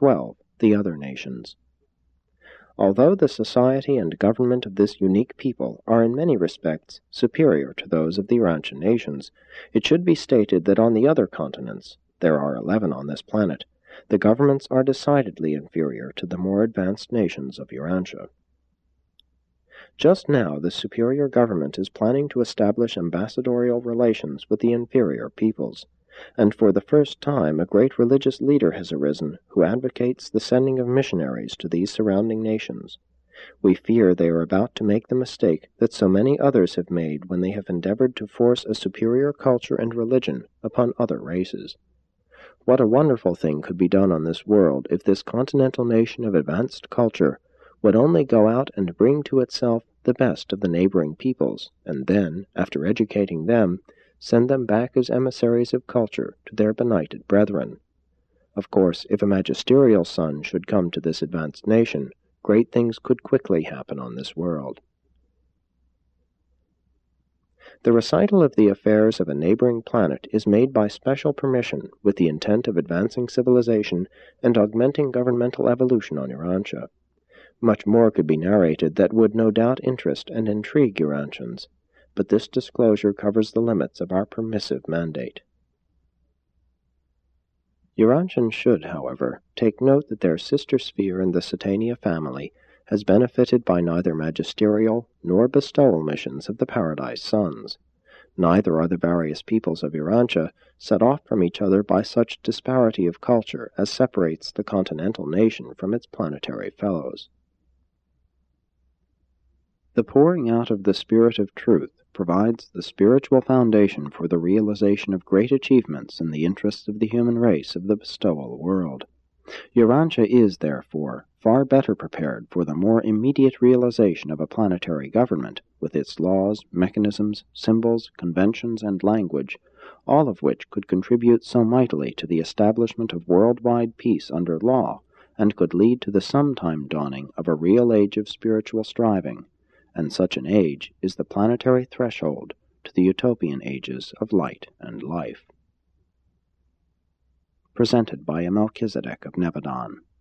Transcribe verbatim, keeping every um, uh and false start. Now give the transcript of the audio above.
twelve, the other nations. Although the society and government of this unique people are in many respects superior to those of the Urantia nations, it should be stated that on the other continents, there are eleven on this planet, the governments are decidedly inferior to the more advanced nations of Urantia. Just now, the superior government is planning to establish ambassadorial relations with the inferior peoples, and for the first time a great religious leader has arisen who advocates the sending of missionaries to these surrounding nations. We fear they are about to make the mistake that so many others have made when they have endeavored to force a superior culture and religion upon other races. What a wonderful thing could be done on this world if this continental nation of advanced culture would only go out and bring to itself the best of the neighboring peoples, and then, after educating them, send them back as emissaries of culture to their benighted brethren. Of course, if a magisterial son should come to this advanced nation, great things could quickly happen on this world. The recital of the affairs of a neighboring planet is made by special permission with the intent of advancing civilization and augmenting governmental evolution on Urantia. Much more could be narrated that would no doubt interest and intrigue Urantians, but this disclosure covers the limits of our permissive mandate. Urantians should, however, take note that their sister sphere in the Satania family has benefited by neither magisterial nor bestowal missions of the Paradise Sons. Neither are the various peoples of Urantia set off from each other by such disparity of culture as separates the continental nation from its planetary fellows. The pouring out of the Spirit of Truth provides the spiritual foundation for the realization of great achievements in the interests of the human race of the bestowal world. Urantia is, therefore, far better prepared for the more immediate realization of a planetary government, with its laws, mechanisms, symbols, conventions, and language, all of which could contribute so mightily to the establishment of worldwide peace under law, and could lead to the sometime dawning of a real age of spiritual striving, and such an age is the planetary threshold to the utopian ages of light and life. Presented by a Melchizedek of Nebadon.